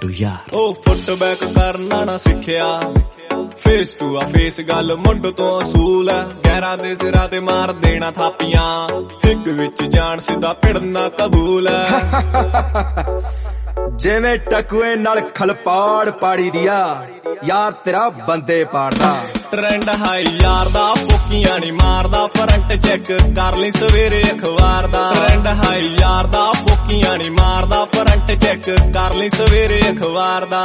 ਮੁੰਡੂ ਯਾਰ। ਉਹ ਫੁੱਟਬੈਕ ਕਰਨਾ ਨਾ ਸਿੱਖਿਆ, ਫੇਸ ਟੂ ਆ ਫੇਸ ਗੱਲ ਮੁੰਡ ਤੋਂ ਅਸੂਲ ਹੈ। ਗਹਿਰਾ ਦੇ ਸਿਰਾਂ ਤੇ ਮਾਰ ਦੇਣਾ ਥਾਪੀਆਂ, ਹਿੱਕ ਵਿੱਚ ਜਾਣ ਸਿੱਧਾ ਭਿੜਨਾ ਕਬੂਲ ਹੈ। ਜਿਵੇਂ ਟਕੂਏ ਨਾਲ ਖਲਪਾੜ ਪਾੜੀ ਦਿਆ, ਯਾਰ ਤੇਰਾ ਬੰਦੇ ਪਾੜਦਾ। ਟ੍ਰੈਂਡ ਹਾਈ ਯਾਰ ਦਾ, ਫੋਕੀਆਂ ਨੀ ਮਾਰਦਾ, ਫਰੰਟ ਚੈੱਕ ਕਰ ਲਈ ਸਵੇਰੇ ਅਖਬਾਰ ਦਾ। ਟ੍ਰੈਂਡ ਹਾਈ ਯਾਰ ਦਾ, ਫੋਕੀਆਂ ਨੀ ਮਾਰਦਾ, ਫਰੰਟ ਚੈੱਕ ਕਰ ਲਈ ਸਵੇਰੇ ਅਖਬਾਰ ਦਾ।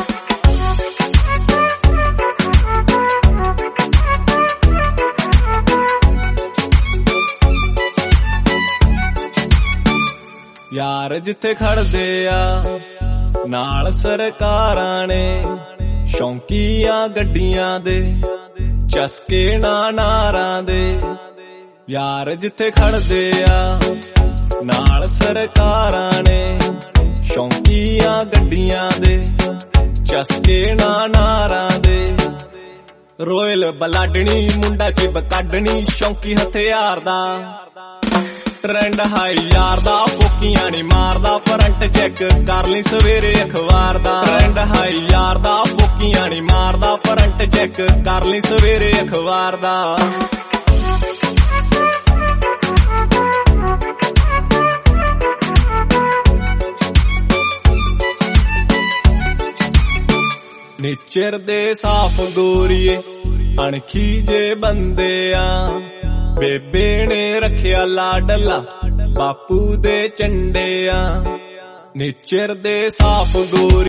ਯਾਰ ਜਿੱਥੇ ਖੜਦੇ ਆ ਨਾਲ ਸਰਕਾਰਾਂ ਨੇ, ਸ਼ੌਂਕੀਆਂ ਗੱਡੀਆਂ ਦੇ ਚਸਕੇ ਨਾ ਨਾਰਾਂ ਦੇ। ਯਾਰ ਜਿੱਥੇ ਖੜਦੇ ਆ ਨਾਲ ਸਰਕਾਰਾਂ ਨੇ, ਸ਼ੌਂਕੀਆਂ ਗੱਡੀਆਂ ਦੇ ਚਸਕੇ ਨਾ ਨਾਰਾਂ ਦੇ। ਰੋਇਲ ਬਲਾਡਣੀ ਮੁੰਡਾ ਚਿਬ ਕੱਢਣੀ, ਸ਼ੌਂਕੀ ਹਥਿਆਰ ਦਾ। ਟ੍ਰੈਂਡ ਹਾਈ ਯਾਰ ਦਾ, ਫੋਕੀਆਂ ਨੀ ਮਾਰਦਾ, ਫਰੰਟ ਚੈੱਕ ਕਰ ਲਈ ਸਵੇਰੇ ਅਖਬਾਰ ਦਾ। ਟ੍ਰੈਂਡ ਹਾਈ ਯਾਰ ਦਾ, ਫੋਕੀਆਂ ਨੀ ਮਾਰਦਾ, ਫਰੰਟ ਚੈੱਕ ਕਰ ਲਈ ਸਵੇਰੇ ਅਖਬਾਰ ਦਾ। ਨੇਚਰ ਦੇ ਸਾਫ ਗੋਰੀਏ ਅਣਖੀ ਜੇ ਬੰਦੇ ਆ, ਬੇਬੇ ਨੇ ਰੱਖਿਆ ਲਾਡਲਾ ਬਾਪੂ ਦੇ ਚੰਡੇ ਆ। ਨੇਚਰ ਦੇ ਸਾਫ ਗੋਰੀ